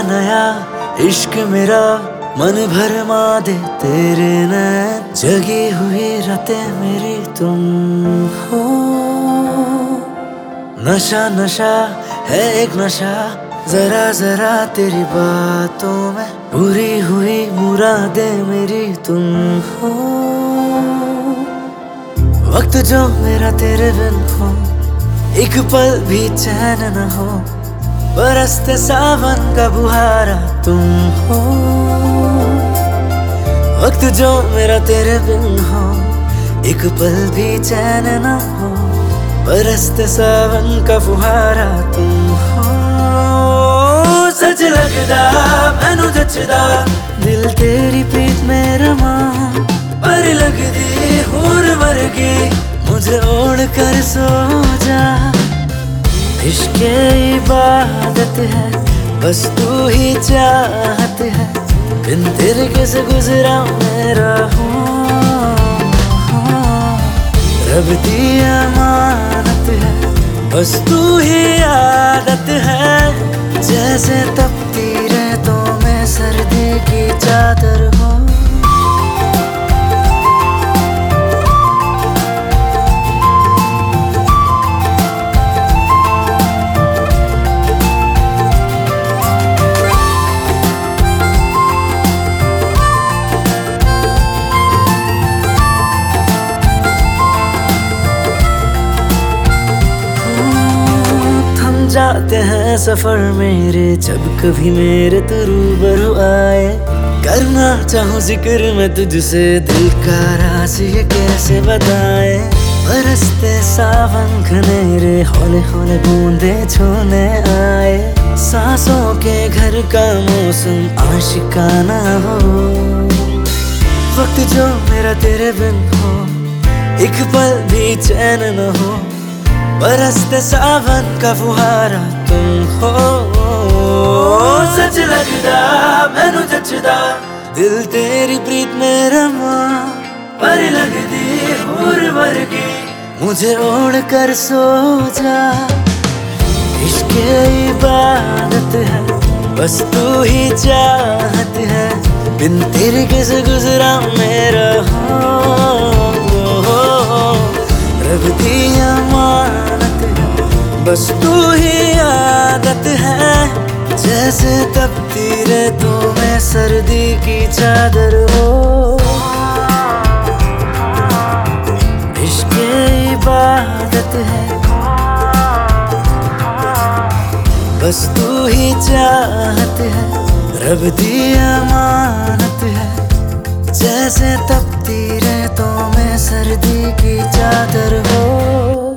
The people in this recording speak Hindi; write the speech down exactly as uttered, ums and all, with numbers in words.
नया इश्क मेरा मन भरमा दे तेरे नैन, जगी हुई रातें मेरी तुम हो। नशा नशा है एक नशा, जरा जरा तेरी बातों में पूरी हुई मुरादें मेरी तुम हो। वक्त जो मेरा तेरे बिन हो, एक पल भी चैन न हो, बरसते सावन का बुहारा तुम हो। वक्त जो मेरा तेरे बिन हो, एक पल भी चैन न हो, बरसते सावन का फुहारा तुम हो। सच लगदा मैनू जचदा, दिल तेरी प्रीत में रमा, पर लगदी हूर वर्गी मुझे ओढ़ कर सो जा। इश्क इबादत है बस तू ही चाहत है, बिन तेरे कैसे गुजरा मेरा हूँ। रब दी अमानत है बस तू ही आदत है, जैसे तपती रेतों में सर्दी की चादर हो। जाते हैं सफर मेरे जब कभी मेरे तू रूबरू आए, करना चाहूँ जिक्र मैं तुझसे दिल का राज ये कैसे बताए। बरसते सावन घनेरे हौले हौले बूंदे छूने आए, सांसों के घर का मौसम आशिकाना हो। वक्त जो मेरा तेरे बिन हो, एक पल भी चैन न हो, बरसते सावन का फुहारा तुम हो। सच लगदा मैनू जचदा, दिल तेरी प्रीत में रमा, पर लगदी हूर वर्गी मुझे ओढ़ कर सो जा। इश्क इबादत है बस तू ही चाहत है, बिन तेरे कैसे गुजरा मेरा हो। रब दी अमानत है बस तू ही आदत है, जैसे तपती रेतों में सर्दी की चादर हो। इश्क इबादत है बस तू ही चाहत है, रब दी अमानत है, जैसे तपती रेतों में सर्दी की चादर हो।